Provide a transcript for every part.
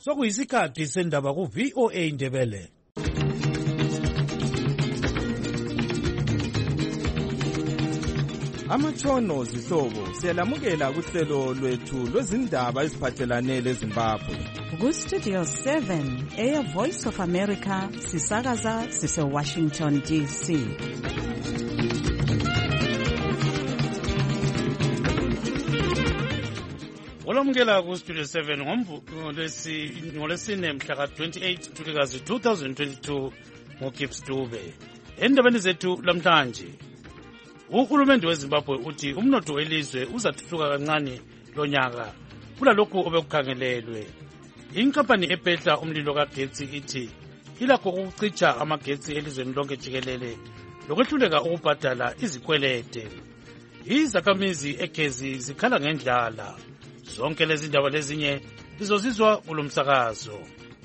Sokuyisikhathi sendaba ku VOA Ndebele. Amatshono zihlobo siyalamukela kuhlelo lwethu lwezindaba eziphathelane leZimbabwe. Ku-Studio 7 Air Voice of America sisakaza sise-Washington DC. Olamukela ku-Studio 7 ngolesine mhla ka-28 Ntulikazi 2022 ngoGibbs Dube. Endabeni zethu lamhlanje, uhulumende weZimbabwe uthi umnotho welizwe uzathuthuka kancane lonyaka kulalokhu obekukhangelelwe. Inkampani ephetha umlilo kagetsi ithi ilakho ukucicha amagetsi elizweni lonke jikelele lokwehluleka ukubhadala izikwelede. Izakhamizi egezi zikhala ngendlala. Zonke lezi ndaba lezinye lizozizwa kulomsakazo.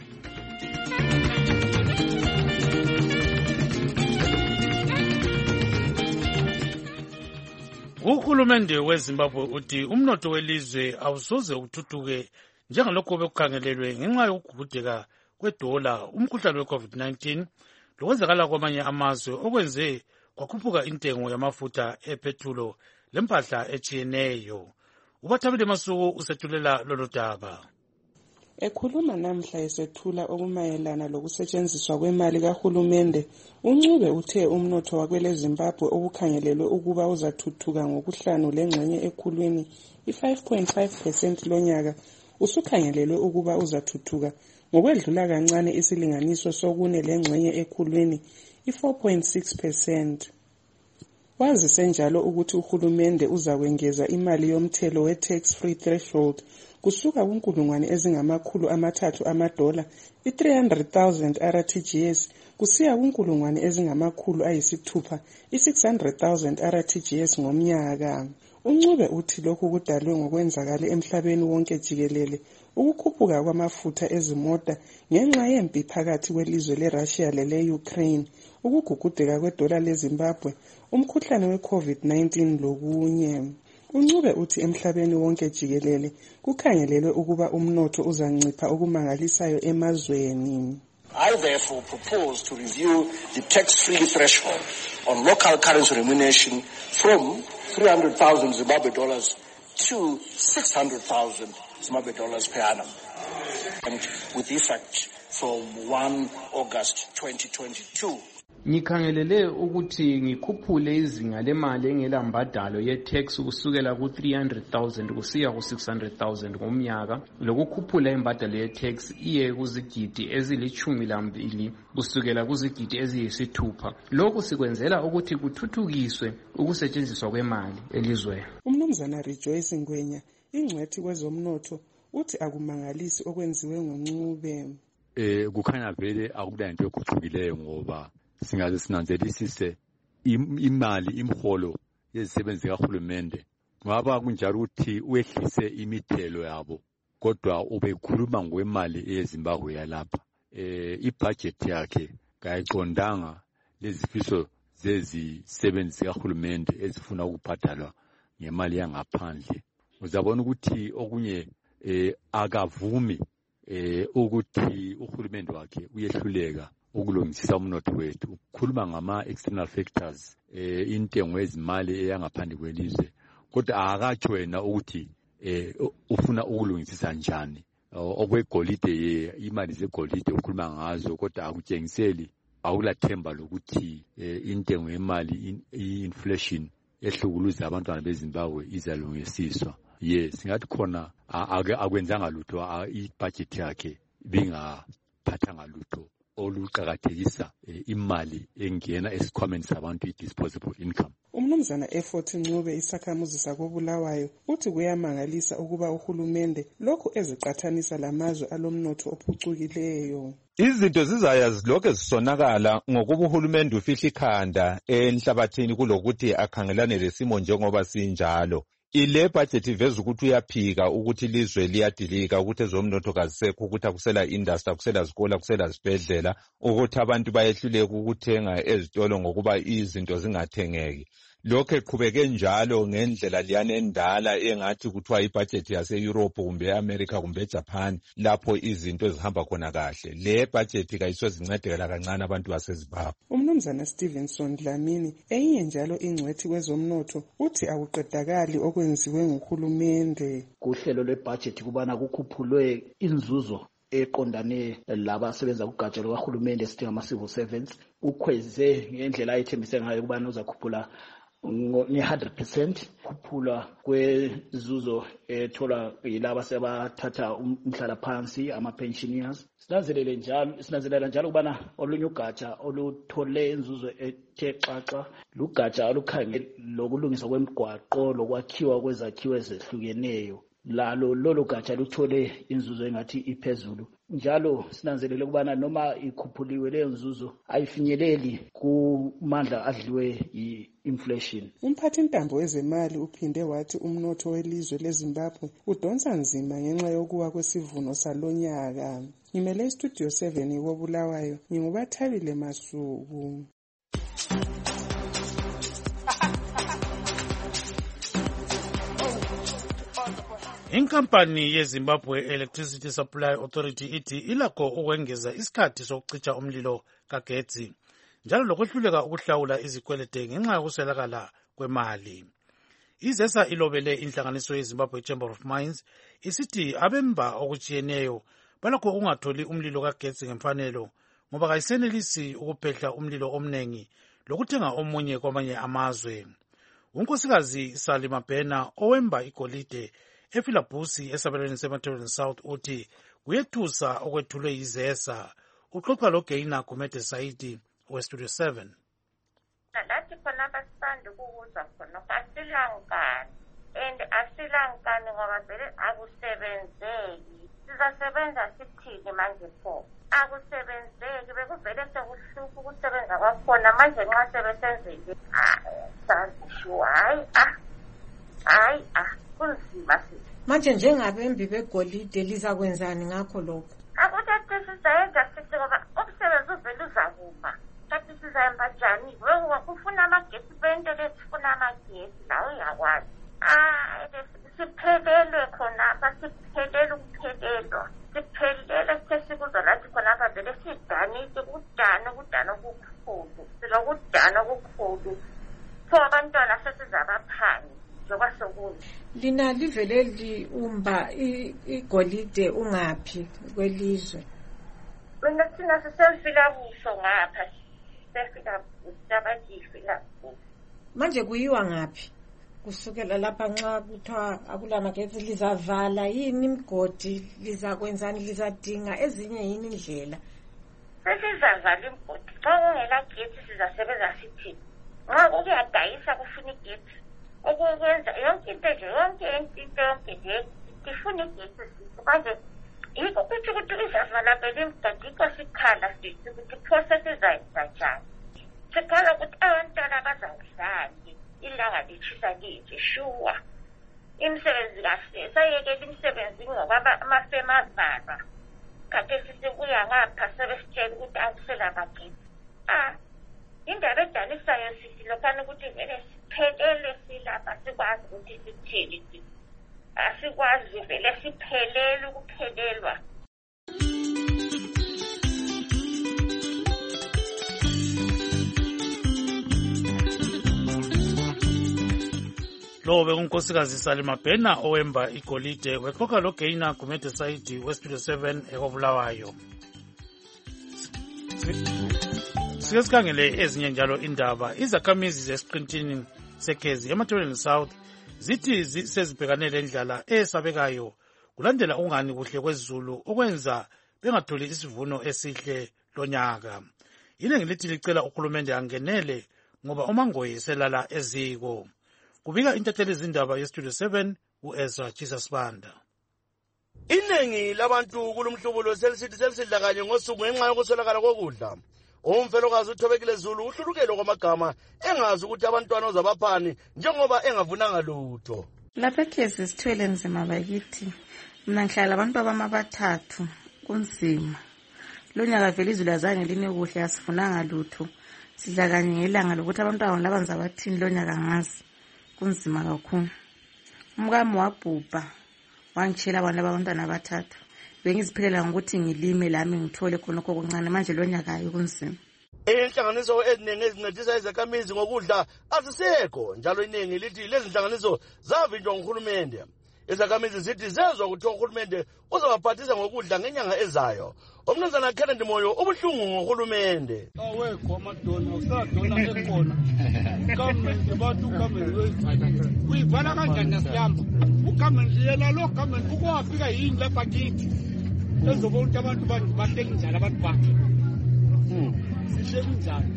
Uhulumende weZimbabwe uthi umnotho welizwe awusoze uthuthuke njengalokho obekukhangelelwe ngenxa yokugugudeka kwedola, umkhuhlane we-COVID-19 lokwenzakala kwamanye amazwe okwenze kwakhuphuka intengo yamafutha ephethulo lempahla etshiyeneyo. Ubathabile Masuku usethulela lolo daba. Ekhuluma namhla esethula okumayelana lokusetshenziswa kwemali kahulumende, uNcube uthe umnotho wakwele Zimbabwe obukhangelelwe ukuba uzathuthuka ngokuhlanu lengxenye ekhulwini i-5.5% lonyaka usukhangelelwe ukuba uzathuthuka ngokwedlula kancane isilinganiso sokune lengxenye ekhulwini i-4.6%. Wazise njalo ukuthi uhulumende uzakwengeza imali yomthelo we-tax-free threshold kusuka kunkulungwane ezingamakhulu amathathu amadola i-300,000 RTGS kusiya kunkulungwane ezingamakhulu ayisithupha i-600,000 RTGS ngomnyaka. uNcube uthi lokhu kudalwe ngokwenzakala emhlabeni wonke jikelele ukukhuphuka kwamafutha ezimota ngenxa yempi phakathi kwelizwe leRussia lele-Ukraine, ukugugudeka kwedola leZimbabwe, umkhuhlane we-COVID-19 lokunye. uNcube uthi emhlabeni wonke jikelele kukhangelelwe ukuba umnotho uzancipha okumangalisayo emazweni. I therefore propose to review the tax-free threshold on local currency remuneration from 300,000 Zimbabwe dollars to 600,000 Zimbabwe dollars per annum, and with effect from 1 August 2022. Ngikhangelele ukuthi ngikhuphule izinga lemali engelambadalo ye-tax kusukela ku-300,000 kusiya ku-600,000 ngomnyaka, lokukhuphula imbadalo ye-tax iye kuzigidi ezili-12 kusukela kuzigidi eziyisithupha. Lokhu sikwenzela ukuthi kuthuthukiswe ukusetshenziswa kwemali elizweni. Umnumzana Rejoice Ngwenya, ingcwethi kwezomnotho, uthi akumangalisi okwenziwe ngoNcube. Kukhanya vele akula into eguqukileyo ngoba singaze sinanzelisise imali imholo yezisebenzi kahulumende ngaba kunjalo ukuthi uyehlise imithelo yabo, kodwa ubekhuluma ngokwemali eyeZimbabwe yalapha. Ibudget yakhe kayiqondanga lezifiso zezisebenzi kahulumende ezifuna ukubhadalwa ngemali yangaphandle. Uzabona ukuthi okunye akavumi ukuthi uhulumende wakhe uyehluleka ukulungisisa umnotho wethu. Ukukhuluma ngama-external factors, intengo yezimali eyangaphandle kwelizwe, kodwa akatsho wena ukuthi ufuna ukulungisisa njani. Okwegolide, imali zegolide ukhuluma ngazo, kodwa akutshengiseli, awulathemba lokuthi intengo yemali, i-inflation ehlukuluza abantwana beZimbabwe izalungisiswa. Singathi khona akwenzanga lutho, ibudget yakhe bingaphathanga lutho oluqakathekisa imali engena esikhwameni sabantu, i-disposable income. Umnumzana Effort Ncube, isakhamuzi sakobulawayo, uthi kuyamangalisa ukuba uhulumende lokhu eziqathanisa lamazwe alomnotho ophucukileyo. Izinto zizaya zilokho zisonakala ngokuba uhulumende ufihla ikhanda enhlabathini kulokuthi akhangelane lesimo njengoba sinjalo. Ile budget iveza ukuthi uyaphika ukuthi ilizwe liyadilika, ukuthi ezomnotho kazisekho, ukuthi akusela industry, akusela zikole, akusela zibhedlela, ukuthi abantu bayehluleka ukuthenga ezitolo ngokuba izinto zingathengeki. lokho eqhubeke njalo ngendlela liyana endala engathi kuthiwa ibudget yase-Europe kumbe e-America kumbe e-Japan lapho izinto ezihamba khona kahle. Le budget kayisozincedela kancane abantu baseZimbabwe. Umnumzana Stevenson Dlamini eyinye njalo ingcwethi kwezomnotho uthi akuqedakali okwenziwe nguhulumende. Kuhlelo lwebudget kubana kukhuphulwe inzuzo eqondane labasebenza kugatsha lukahulumende esithi ngama-civil servants. Ukhweze ngendlela ayethembise ngayo ukubana uzakhuphula nge-100% khuphula kwezuzo ethola yilaba sebathatha umhlalaphansi ama-pensioners. Sinanzelela njalo ukubana olunye ugatsha oluthole inzuzo ethe xaxa lugatsha olukhangele lokulungiswa kwemigwaqo lokwakhiwa kwezakhiwo ezehlukeneyo. Lolo gatsha luthole inzuzo engathi iphezulu. Njalo sinanzelele ukubana noma ikhuphuliwe leyo nzuzo ayifinyeleli kumandla adliwe yi-inflation. Umphathi ntambo wezemali uphinde wathi umnotho welizwe leZimbabwe udonsa nzima ngenxa yokuwa kwesivuno salonyaka. Ngimele iStudio 7 koBulawayo, ngingubathabile Masuku. Inkampani yeZimbabwe Electricity Supply Authority ithi ilakho ukwengeza isikhathi sokucitsha umlilo kagetsi njalo lokwehluleka ukuhlawula izikwelede ngenxa yokuswelakala kwemali. IZESA ilobele inhlanganiso yeZimbabwe Chamber of Mines isithi abemba okutshiyeneyo balakho ungatholi umlilo kagetsi ngemfanelo ngoba kayisenelisi ukuphehla umlilo omningi lokuthenga omunye kwamanye amazwe. Unkosikazi Salima Bena owemba igolide ePhilabhusi esabelweni seMatabeleland South uthi kuyethusa okwethulwe yiZESA. Uxoxa loGeina Gumede Saidi weStudio 7. Lathi khona basanda ukuza khona asilankani and asilankani ngoba vele akusebenzeki. Sizasebenza sithini manje pho? Akusebenzeki bekuvele sekuhlupha ukusebenza kwakhona manje nxa sebesenzile. Sasisho hayi kunzima sithi. Manje njengabembi begolide lizakwenzani ngakho lokho? Akuthathi sizayenza sithi ngoba umsebenzi uvele uzakuma. Tathi sizahamba njani? Wewe kufuna amagesi bento lesifuna amagesi lawo uyakwazi. Siphelelwe khonapha, siphelele ukuphelelwa. Siphelele sesikuzo lathi khonapha vele sidanile kudana okukhulu. Silokudana okukhulu. Pho abantwana sesizabaphangi. Lina livele liumba igolide ungaphi kwelizwe? Mina thina sisefila buso ngapha. Sefila busabajifila. Manje kuyiwa ngaphi? Kusukela lapha nxa kuthiwa akulamagetsi lizavala yini imigodi, lizakwenzani, lizadinga ezinye yini indlela? Sesizavala imigodi. Xa kungela getsi sizasebenza sithini? Nxa kuyadayisa kufuna igetsi. Okwenza yonke into nje sifuna igesi sithi manje yikho kuthi izavala phela imigodi sikhala sithi ukuthi process izayenza njani. Sikhala ukuthi abantwana bazawudlani ilanga litshisa linje shuwa. Imisebenzi kahle sayekela imisebenzi ngoba amafema avalwa. Kanti sisibuya ngapha sebesitshela ukuthi akusela magesi. Indaba edanisayo sithi lokhana ukuthi vele siphelele silapha sikwazi ukuthi sithini. Asikwazi vele siphelele ukuphelelwa. Lo bekunkosikazi Salima Bena owemba igolide wexoxa loGeina Gumede Saidi weStudio 7 ekoBulawayo. Sike sikhangele ezinye njalo indaba. Izakhamizi zesiqintini seKhezi eMatabeleland South zithi sezibhekane lendlala esabekayo kulandela ungani kuhle kwezulu okwenza bengatholi isivuno esihle lonyaka. Iningi lithi licela uhulumende angenele ngoba umangoyi selala eziko. Kubika intatheli izindaba yeStudio 7 uEzra Jesus Banda. Iningi labantu kulumhlubulo selisidla kanye ngosuku ngenxa yokuswelakala kokudla. Umfelokazi uThobekile Zulu uhlulukele kwamagama engazi ukuthi abantwana ozabaphani njengoba engavunanga lutho. Lapha eKhezi sithwele nzima bakithi. Mina ngihlala abantu abathathu kunzima. Lonyaka vele izulu azange line kuhle asifunanga lutho. sidla kanye ngelanga lokuthi abantwana laba ngizabathini lonyaka ngazi kunzima kakhulu. Umkami wabhubha wangitshela abantwana abathathu. Bengiziphilela ngokuthi ngilime lami ngithole khonokho okuncane manje lonyaka kunzima. Inhlanganiso eziningi ezincedisa izakhamizi ngokudla azisekho njalo iningi lithi lezi nhlanganiso zavinjwa nguhulumende. Izakhamizi zithi zezwa ukuthi uhulumende uzabaphathisa ngokudla ngenyanga ezayo. Umnumzana Kennedy Moyo ubuhlungu ngohulumende. Awekho amadona usadona ekhona. Government abantu government uyivala kanjani nasiyamba. Ugovernment yena lo government ukwafika yini lapha kithi. Ezoba ukuthi abantu bahleli njalo abantu bakhe. Sihleli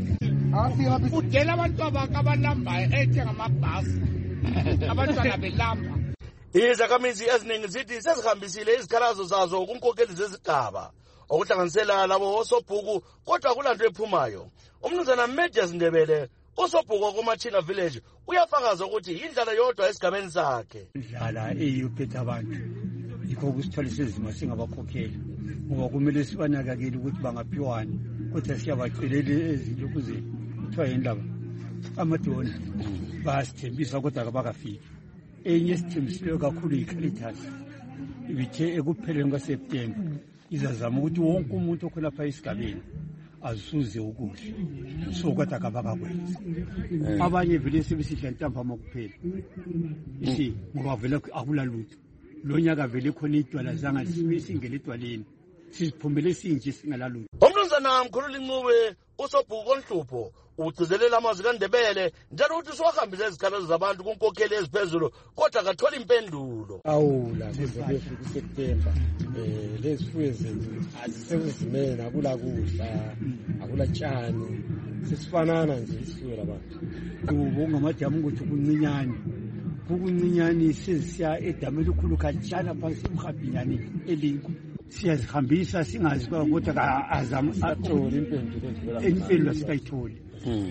njalo. Udela abantu abalambayo ethenga amabhasi. Abantwana belamba. Izakhamizi eziningi zithi sezihambisile izikhalazo zazo kunkokheli zezigaba okuhlanganisela labo osobhuku kodwa akulanto ephumayo. Umnumzana Majors Ndebele osobhuku koMachina Village uyafakaza ukuthi indlala yodwa esigabeni sakhe. Indlala eyiphethe abantu yikho kusithola sezima singabakhokheli ngoba kumele sibanakekele ukuthi bangaphiwani kodwa siyabacelela ezinto ukuze kuthiwa yindaba amadona basithembisa kodwa kabakafiki. Enye sithembisileyo kakhulu yiCaritas ibithe ekupheleni kaSeptemba izazama ukuthi wonke umuntu okhonapha esigabeni azuze ukudla so kodwa kabakakwenzi. Abanye vele sebesidla ntambama kuphela isi ngoba vele akula lutho. Lonyaka vele khona idwala zanga singele edwaleni siziphumele sinje singalalutho. Umnumzana Mkhululi Ncube usobhuku konhlupho ugcizelela amazwi kaNdebele njalo uthi sohambisa izikhalazo zabantu kunkokheli eziphezulu kodwa akathola impendulo. Awula sezofika kuSeptember lezifuyo zethu azisebuzimeni akula kudla akula tshani sisifanana nje isifuyo labantu. Ubonga madamu ukuthi kuncinyane kukuncinyane sesiya edameni likhulu kanjana phansi emhabhinyane elingu. Siyazihambisa singazi kodwa azama athole impendulo sitayitholi.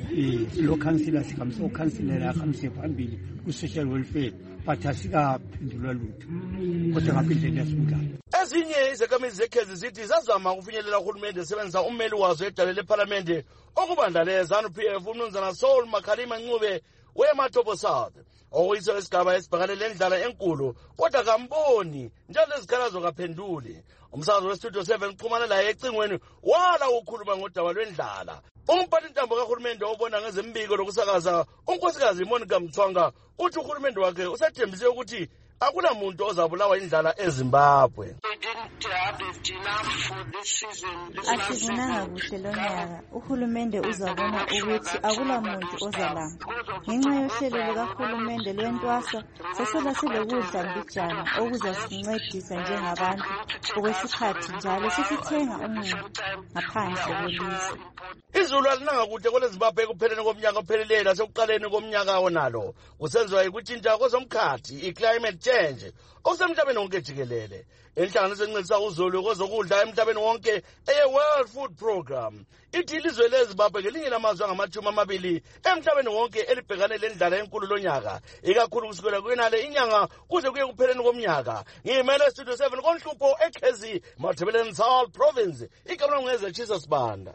Lo councillor sikhambisa ukhansilela akhambise phambili ku-social welfare but asikaphendulwa lutho kodwa ngaphindlela yasibulayo. Ezinye izakhamizi zekhezi zithi zazama ukufinyelela uhulumende esebenzisa ummeli wazo edale lephalamende okubandla ZANU-PF umnumzana Saul Makhalima Ncube weMatopo South okuyiso isigaba esibhekane lendlala enkulu kodwa kamboni njalo izikhalazo kaphenduli. Umsakazo weStudio 7 uxhumana laye ecingweni wala ukukhuluma ngodaba lwendlala. Umphathintambo kahulumende obona ngezembiko lokusakaza unkosikazi Monica Mthwanga uthi uhulumende wakhe usethembise ukuthi akula muntu ozabulawa indlala eZimbabwe. Asibonanga kuhle lonyaka uhulumende uzabona ukuthi akula muntu ozalamba. Ngenxa yohlelo lukahulumende lwentwasa sesela silokudla mbijana okuzasincedisa njengabantu okwesikhathi njalo sesithenga umuntu ngaphandle kwelizwe. Izulu alinanga kuhle kweleZimbabwe ekupheleni komnyaka opheleleyo lasekuqaleni komnyaka wonalo kusenziwa yikutshintsha kwezomkhathi i-climate change okusemhlabeni wonke jikelele. Inhlanganiso encedisa uzulu kwezokudla emhlabeni wonke eye-World Food Program ithi ilizwe leZimbabwe ngelinye lamazwe angama-20 emhlabeni wonke elibhekane lendlala enkulu lonyaka ikakhulu kusukela kwenale inyanga kuze kuye kupheleni komnyaka. Ngimele Studio 7 konhlupho eKhezi Matabeleland South Province igama lami ngeZechisa Sibanda.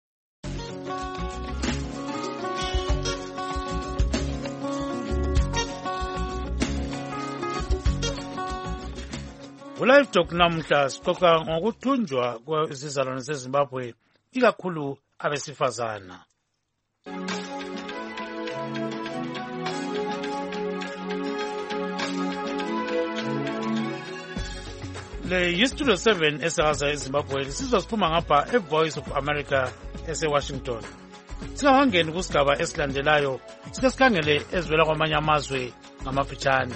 Live Talk namuhla sixoxa ngokuthunjwa kwezizalwane zeZimbabwe ikakhulu abesifazana. Le yiStudio 7 esakaza eZimbabwe lisizwa siphuma ngapha eVoice of America eseWashington. Singakangeni kusigaba esilandelayo sike sikhangele ezivela kwamanye amazwe ngamafitshane.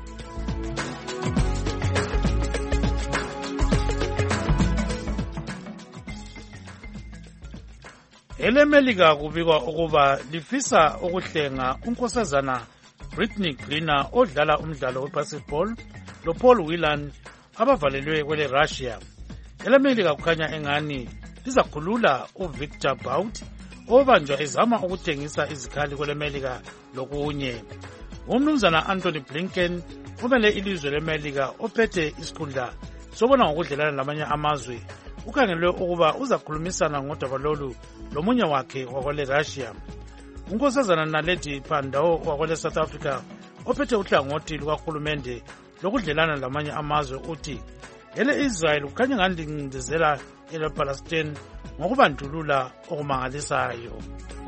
EleMelika kubikwa ukuba lifisa ukuhlenga unkosazana Britney Griner odlala umdlalo webasketball loPaul Whelan abavalelwe kwele Russia. EleMelika kukhanya engani lizakhulula uVictor Bout obanjwa ezama ukuthengisa izikhali kweleMelika lokunye. Umnumzana Anthony Blinken umele ilizwe leMelika ophethe isikhundla sobona ngokudlelana lamanye amazwe ukhangelwe ukuba uzakhulumisana ngodaba lolu lomunye wakhe wakwale Russia. Unkosazana Naledi Pandor wakwale South Africa ophethe uhlangothi lukahulumende lokudlelana lamanye amazwe uthi ele Israel kukhanya ngandingindezela ele Palestine ngokubandlulula okumangalisayo.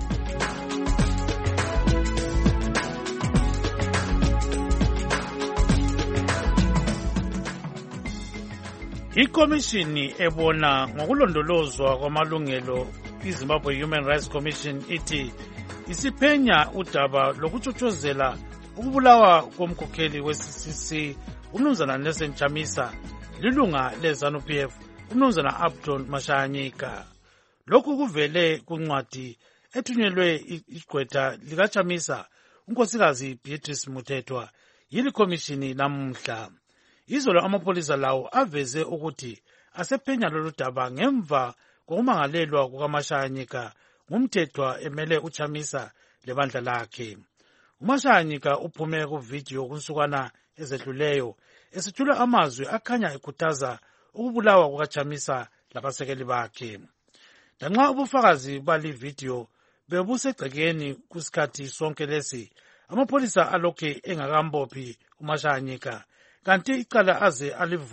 Ikomishini ebona ngokulondolozwa kwamalungelo iZimbabwe Human Rights Commission ithi isiphenya udaba lokutshotshozelwa ukubulawa komkhokheli we-CCC uMnumzana Nelson Chamisa lilunga le-ZANU-PF uMnumzana Upton Mashanyika. Lokhu kuvele kuncwadi ethunyelwe igqwetha likaChamisa unkosikazi Beatrice Muthethwa yili komishini namuhla. Izolo amapolisa lawo aveze ukuthi asephenya lolu daba ngemva kokumangalelwa kukaMashanyika ngumthethwa emele uChamisa lebandla lakhe. uMashanyika uphume kuvidiyo kunsukwana ezedluleyo esithula amazwi akhanya ekhuthaza ukubulawa kukaChamisa labasekeli bakhe. Lanxa ubufakazi bali video bebusegcekeni kusikhathi sonke lesi, amapolisa alokhe engakambophi uMashanyika kanti icala aze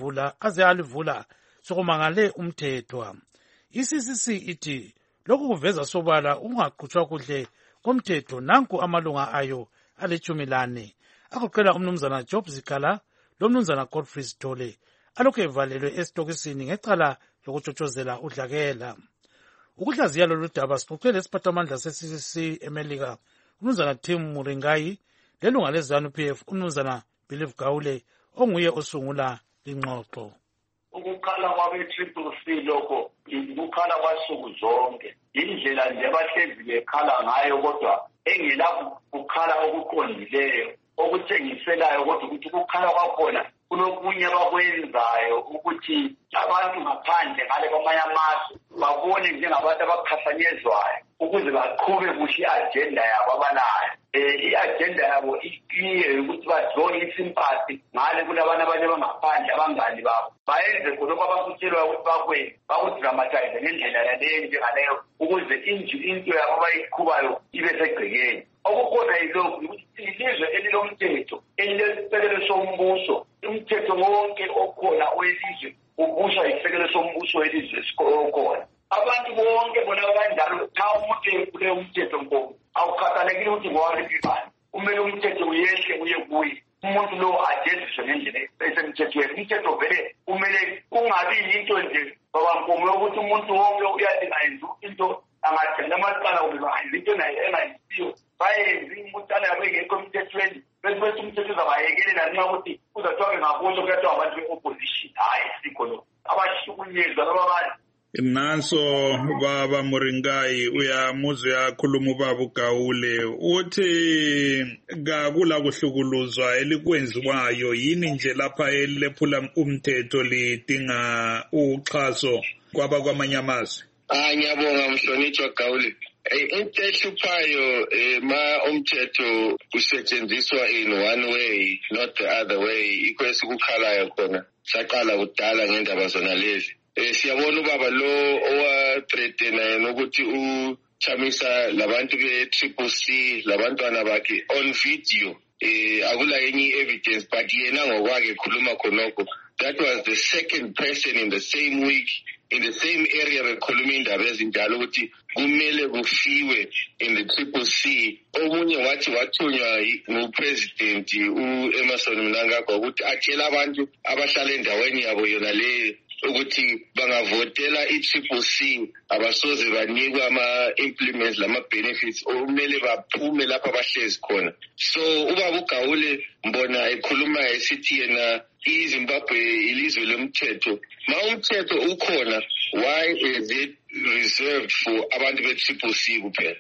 alivula sokumangale umthethwa. ICCC ithi lokhu kuveza sobala ungaqhutshwa kuhle komthetho nanku amalunga ayo ali-14 agoqela uMnumzana Job Zikala loMnumzana Godfrey Sithole alokhu evalelwe esitokisini ngecala lokutshotshozela udlakela. Ukuhlaziya lolu daba sixoxele isiphathamandla se-CCC eMelika uMnumzana Tim Muringayi lelunga le-ZANU-PF uMnumzana Believe Gawule onguye osungula ingxoxo. Ukukhala kwabe-CCC lokho ukukhala kwasuku zonke, indlela nje abahlezi bekhala ngayo kodwa engela kukhala okuqondileyo okuthengiselayo kodwa ukuthi ukukhala kwakhona kunokunye abakwenzayo ukuthi abantu ngaphandle ngale kwamanye amazwe babone njengabantu abakhahanyezwayo ukuze baqhube kuhle i-agenda yabo abanayo. I-agenda yabo ikliye ukuthi badrowe isimpathy ngale kulabantu abanye abangaphandle abangani babo bayenze khonokho abakutshelwa ukuthi bakwenze bakudramatize ngendlela yaleyo njengaleyo ukuze into yabo abayiqhubayo ibe segcekeni. Okukhona yilokhu ukuthi ilizwe elilomthetho elilesisekelo sombuso, umthetho wonke okhona welizwe ubuswa yisekelo sombuso welizwe esikhona. Abantu bonke bona kanjalo xa umuntu ephule umthetho ngoku awukhathalekile ukuthi ngowaliphi ibandla, kumele umthetho uyehle uye kuye umuntu lo ajeziswe ngendlela esemthethweni. Umthetho vele kumele kungabi yinto nje babampomo yokuthi umuntu wonke uyathi ngayenza into angagcina amacala kumbe ngayenza into engayisiyo bayenza imutana yabo engekho emthethweni bese umthetho uzabayekelela nxa ukuthi uzathiwa ngakutsho kuyathiwa abantu be-opposition. Hayi sikho lo abahlukunyezwa laba Nanso baba Muringayi uyamuzwa uyakhuluma ubaba uGawule uthi kakula kuhlukuluzwa elikwenziwayo yini nje lapha elephula umthetho lidinga uxhaso kwamanye amazwe. Ngiyabonga mhlonitshwa Gawule. Into ehluphayo ma umthetho usetshenziswa in one way not the other way ikho esikukhalayo khona saqala kudala ngendaba zona lezi. Siyabona ubaba lo owathreatena yena ukuthi uChamisa labantu be-CCC labantwana bakhe on video akula enye evidence but yena ngokwakhe ekhuluma khonokho. That was the second person in the same week in the same area bekhuluma indaba ezinjalo ukuthi kumele kufiwe in the CCC. Omunye wathi wathunywa ngupresident uEmmerson Mnangagwa ukuthi atshela abantu abahlala endaweni yabo yona le ukuthi bangavotela i-CCC abasoze banikwa ama-implements lama-benefits okumele baphume lapha abahlezi khona. So ubaba uGawule mbona ekhuluma esithi yena iZimbabwe ilizwe lomthetho. Ma umthetho ukhona, why is it reserved for abantu be-CCC kuphela?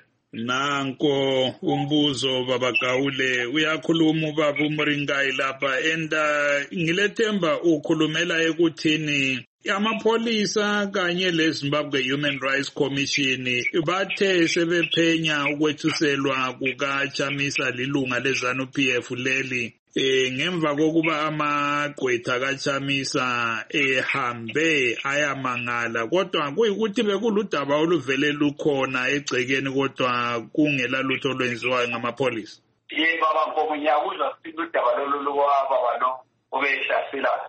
Nanko umbuzo baba Gawule uyakhuluma ubaba uMuringayi lapha and ngilethemba ukhulumela ekuthini amapolisa kanye leZimbabwe Human Rights Commission bathe sebephenya ukwethuselwa kukaChamisa lilunga leZANU-PF leli ngemva kokuba amagqwetha kaChamisa ehambe ayamangala kodwa kuyikuthi bekuludaba oluvele lukhona egcekeni kodwa kungela lutho olwenziwayo ngamapholisa. Baba Nkomo ngiyakuzwa sithi udaba lolu baba lo obehlasela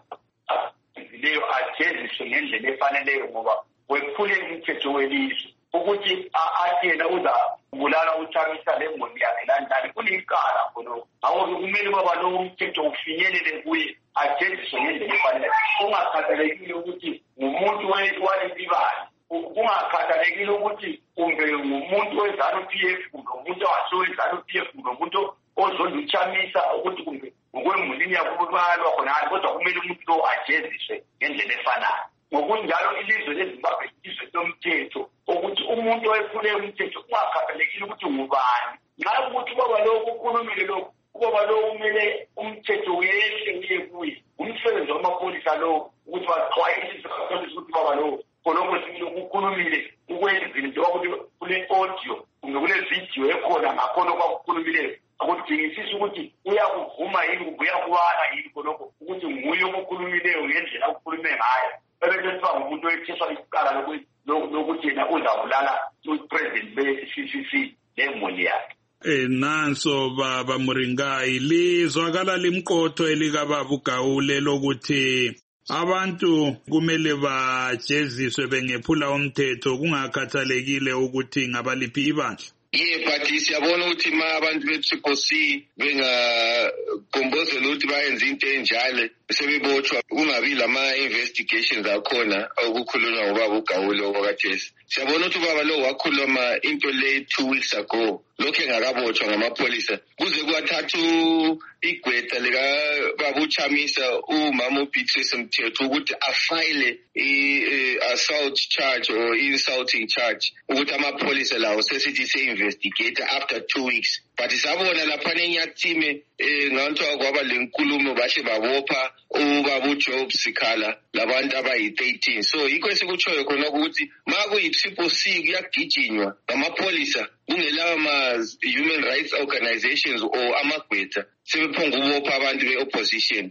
leyo ajeziswe ngendlela efaneleyo ngoba wephule umthetho welizwe ukuthi athi yena uza kubulala uChamisa lemoni yakhe landani kuliqala khona awuze kumele baba lo umthetho ufinyelele kuye ajeziswe ngendlela efaneleyo ungakhathalekile ukuthi ngumuntu walesibali kungakhathalekile ukuthi kumbe ngumuntu weZANU-PF kumbe umuntu owasuweZANU-PF kumbe umuntu ozonda uChamisa ukuthi kumbe ngokwemulini yakubalwa khona kodwa kumele umuntu lo ajeziswe ngendlela efanayo. Ngokunjalo ilizwe leZimbabwe ilizwe lomthetho ukuthi umuntu oyephule umthetho ungakhathalekile ukuthi ngubani. Nxa ukuthi ubaba lo ukhulumile lo ubaba lo umele umthetho wehle uye kuye umsebenzi wamapholisa lo ukuthi baxwayisise ukuthi ubaba lo kolongo silo ukukhulumile ukwenzile njengoba kule audio kumbe kule video ekhona ngakhona kwakukhulumileyo akudingisisa ukuthi uyakuvuma yini uyakubala yini kolongo ukuthi nguye okukhulumileyo ngendlela ukukhulume ngayo ebese ngumuntu oyetheswa icala lokuthi yena uzabulala upresident be-CCC lemoni yakhe. Nanso baba Muringai lizwakala limqotho elikababa uGawule lokuthi abantu kumele bajeziswe bengephula umthetho kungakhathalekile ukuthi ngabaliphi ibandla. But siyabona ukuthi ma abantu be-CCC bengagombozela ukuthi bayenze into enjalo sebebotshwa kungabi lama-investigations akhona okukhulunywa ngobaba uGawule okwakathesi. Siyabona ukuthi ubaba lo wakhuluma into le 2 weeks ago lokhu engakabotshwa ngamapholisa kuze kwathatha igqwetha likababa uChamisa umama uBeatrice Mthetho ukuthi afile i-assault charge or insulting charge ukuthi amapholisa lawo sesithi se-investigate after 2 weeks. But sabona laphana enyathime nganthiwa kwaba lenkulumo bahle babopha ubaba uJob Sikhala labantu abayi-13. So yikho esikutshoyo khona ukuthi ma kuyi-CCC kuyagijinywa ngamapholisa kungelawo ma-human rights organizations or amagqwetha sebephonga ukubopha abantu be-opposition.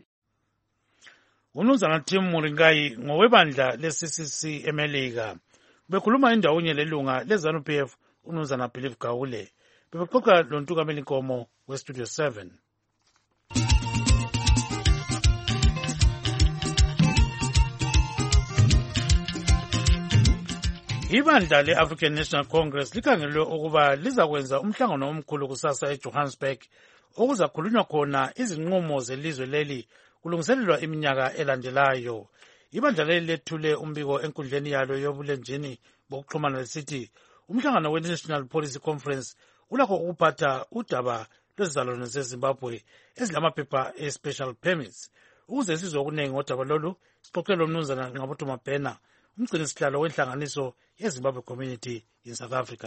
Umnumzana Tim Muringai ngowebandla le-CCC eMelika bekhuluma indawonye lelunga leZANU-PF umnumzana Believe Gawule bebexoxa loNtukameli Nkomo weStudio 7. Ibandla le-African National Congress likhangelwe ukuba lizakwenza umhlangano omkhulu kusasa eJohannesburg okuzakhulunywa khona izinqumo zelizwe leli kulungiselelwa iminyaka elandelayo. Ibandla leli lethule umbiko enkundleni yalo yobulenjini bokuxhumana lesithi umhlangano we-National Policy Conference ulakho ukuphatha udaba lwezizalwane zeZimbabwe ezilamaphepha e-special permits. Ukuze sizwe okuningi ngodaba lolu sixoxe lomnumzana Ngqabutho Mabhena umgcini sihlalo wenhlanganiso yeZimbabwe Community in South Africa.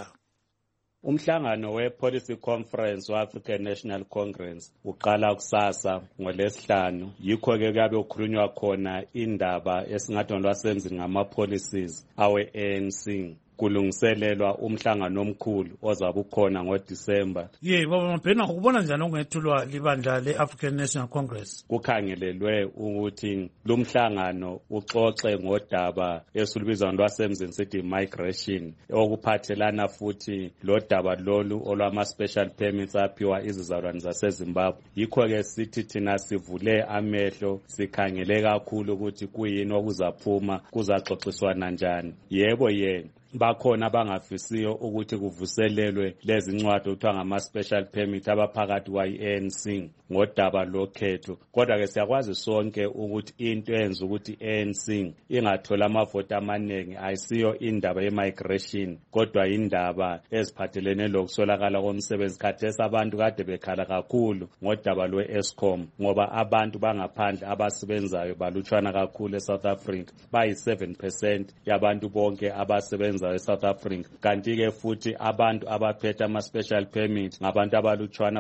Umhlangano we-Policy Conference we-African National Congress uqala kusasa ngoLwesihlanu. Yikho-ke kuyabe kukhulunywa khona indaba esingathi lwasemzini ngama-policies awe-ANC. Kulungiselelwa umhlangano omkhulu ozabe ukhona ngoDisemba. Baba Mabhena ukubona njani okungethulwa libandla le-African National Congress? Kukhangelelwe ukuthi lo mhlangano uxoxe ngodaba esulubiza lwasemzini sithi migration okuphathelana futhi lo daba lolu olwama-special permits aphiwa izizalwane zaseZimbabwe. Yikho-ke sithi thina sivule amehlo sikhangele kakhulu ukuthi kuyini okuzaphuma kuzaxoxiswana njani. Yebo bakhona abangafisiyo ukuthi kuvuselelwe lezi ncwadi okuthiwa ngama-special permit abaphakathi kwa-ANC ngodaba lokhetho. Kodwa-ke siyakwazi sonke ukuthi into eyenza ukuthi i-ANC ingatholi amavoti amaningi ayisiyo indaba ye-migration kodwa indaba eziphathelene lokuswelakala komsebenzi. Khathesi abantu kade bekhala kakhulu ngodaba lwe-Eskom ngoba abantu bangaphandle abasebenzayo balutshwana kakhulu eSouth Africa, bayi-7% yabantu bonke abasebenza eSouth Africa. Kanti-ke futhi abantu abaphethe ama-special permit ngabantu abalutshwana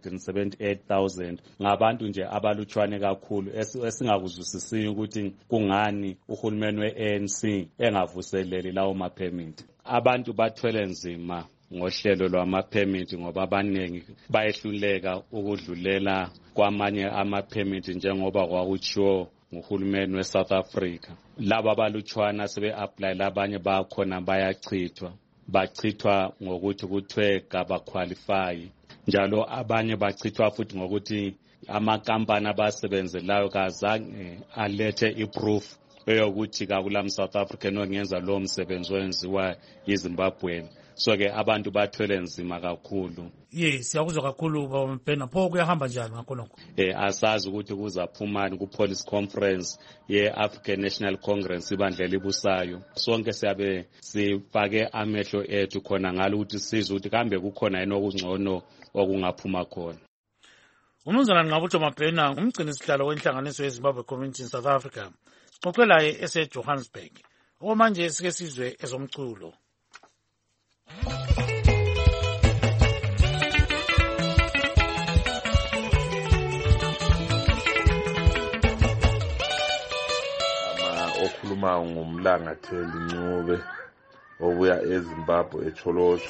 bayi-178,000 ngabantu nje abalutshwane kakhulu esingakuzwisisiyo ukuthi kungani uhulumeni we-ANC engavuseleli lawo ma-permit. Abantu bathwele nzima ngohlelo lwama-permit ngoba abaningi bayehluleka ukudlulela kwamanye ama-permit njengoba kwakutshiwo nguhulumeni we-South Africa. Laba abalutshwana sebe-apply labanye bakhona bachithwa ngokuthi kuthiwe kabaqualify. Njalo abanye bachithwa futhi ngokuthi amakampani abasebenzelayo kazange alethe iproof eyokuthi kakulam South African ongenza lo msebenzi owenziwa yiZimbabwe. So ke abantu bathwele nzima kakhulu. Yes, siyakuzwa kakhulu Baba Mabhena. Pho kuyahamba njani ngakhonokho? Asazi ukuthi kuzaphumani ku police conference ye African National Congress ibandla libusayo. Sonke siyabe sifake amehlo ethu khona ngalo ukuthi sizwe ukuthi kambe kukhona yini okungcono okungaphuma khona. Umnumzana Nqabutho Mabhena umgcini sihlalo wenhlanganiso yeZimbabwe Community in South Africa. Xoxela eseJohannesburg. Okwamanje sike sizwe ezomculo. Okhuluma ngumlangatheli Ncube obuya eZimbabwe eCholosho.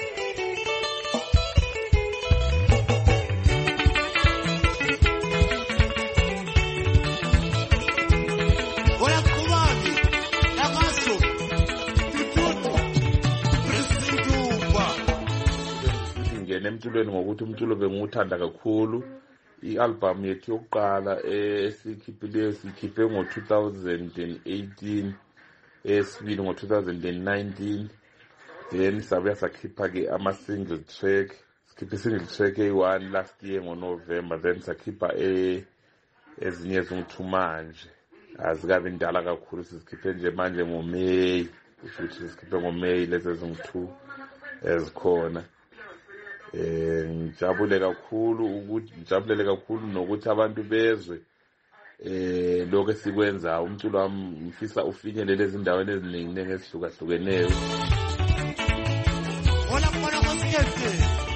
Emculweni ngokuthi umculo bengiwuthanda kakhulu. I-album yethu yokuqala esikhiphileyo sikhiphe ngo-2018, esibili ngo-2019, then sabuya sakhipha ke ama-single track. Sikhiphe i-single track eyi-1 last year ngoNovember, then sakhipha ezinye ezingu-2 manje. Azikabi ndala kakhulu, sizikhiphe nje manje ngoMeyi, futhi sikhiphe ngoMeyi lezi ezingu-2 ezikhona. Ngijabulele kakhulu nokuthi abantu bezwe lokho esikwenza. Umculo wami ngifisa ufinyelele ezindaweni eziningi ezihlukahlukene. Hola khona kosikhethe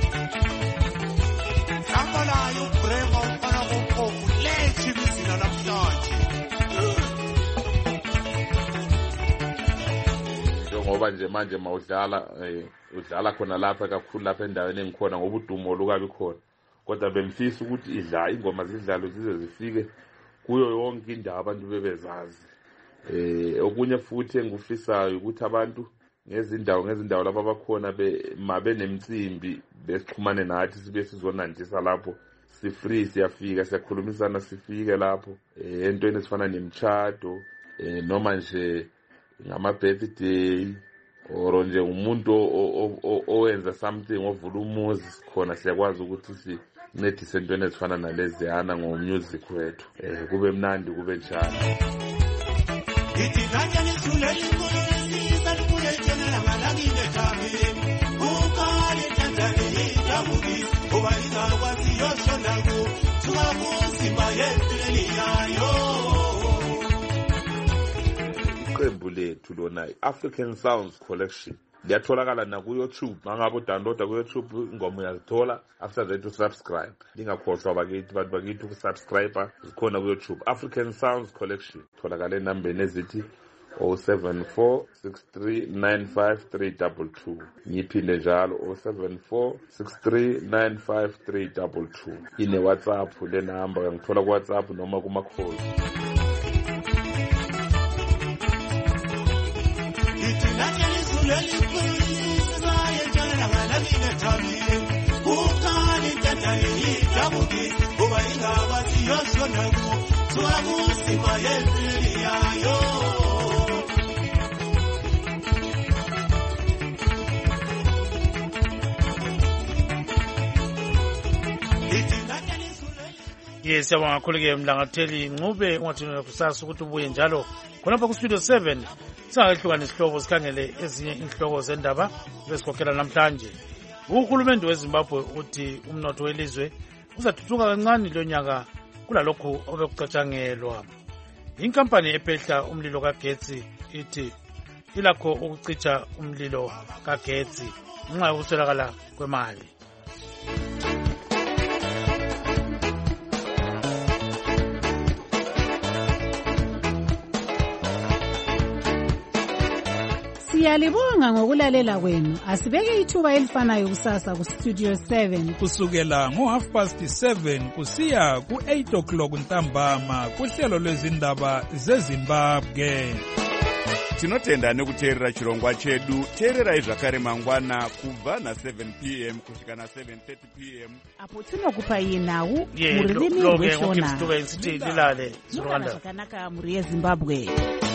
ngambalayo ubrema ufana kompofu lethi bizina namhlanje. Ngoba nje manje udlala khona lapha kakhulu lapha endaweni engikhona ngoba udumo lukabi khona, kodwa bengifisa ukuthi ingoma zidlalo zize zifike kuyo yonke indawo abantu bebezazi. Okunye futhi engifisayo ukuthi abantu ngezindawo lapha abakhona mabenemicimbi besixhumane nathi sibe sizonandisa lapho. Si-free, siyafika, siyakhulumisana, sifike lapho entweni ezifana nemtshado noma nje ngama-birthday or nje umuntu owenza something ovula umuzi khona siyakwazi ukuthi sincedise entweni ezifana naleziyana ngomusic wethu. Kube mnandi, kube njalo. Iqembu lethu lona African Sounds Collection liyatholakala na ku YouTube. Mangabe udownloada ku YouTube ingoma uyazithola after that usubscribe. Lingakhohlwa bakithi bantu bakithi ukusubscribe zikhona ku YouTube. African Sounds Collection tholakala enambeni ezithi 07463953222. Ngiphinde njalo 07463953222. Ine WhatsApp le number uyangithola ku WhatsApp noma kuma call. Yes, siyabonga kakhulu-ke Mlangatheli Ncube. Ungathini kusasa ukuthi ubuye njalo khonapha ku Studio 7 singakehluka isihloko sikhangele ezinye inhloko zendaba besikhokhela namhlanje. Uhulumende weZimbabwe uthi umnotho welizwe uzathuthuka kancane lo nyaka kulalokhu obekucatshangelwa. Inkampani ephehla umlilo kagetsi ithi ilakho ukucitsha umlilo kagetsi ngenxa yokuswelakala kwemali. Siyalibonga ngokulalela kwenu. Asibeke ithuba elifanayo kusasa ku Studio 7 kusukela ngo7:30 kusiya ku8 ntambama kuhlelo lwezindaba zeZimbabwe. Tinotenda nekuteerera chirongwa chedu. Teererai zvakare mangwana kubva na7 p.m. kusvika na7:30 p.m. apo tinokupai nhau Yeah, mururimi lo- lo- rweshona ngokuphi sitube nsithi lilale, Murara Zurwanda. zvakanaka muri yeZimbabwe.